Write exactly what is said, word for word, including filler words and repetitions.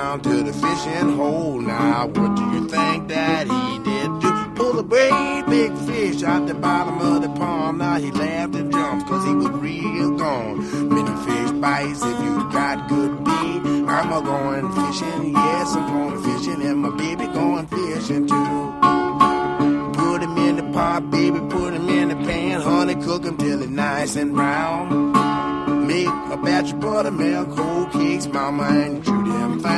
down to the fishing hole. Now, what do you think that he did do? Pull a great big fish out the bottom of the pond. Now he laughed and jumped cause he was real gone. Many fish bites if you got good bait. I'm a going fishing, yes, I'm going fishing, and my baby going fishing too. Put him in the pot, baby, put him in the pan. Honey, cook him till he's nice and brown. Make a batch of buttermilk, whole cakes, mama, and chew them fine.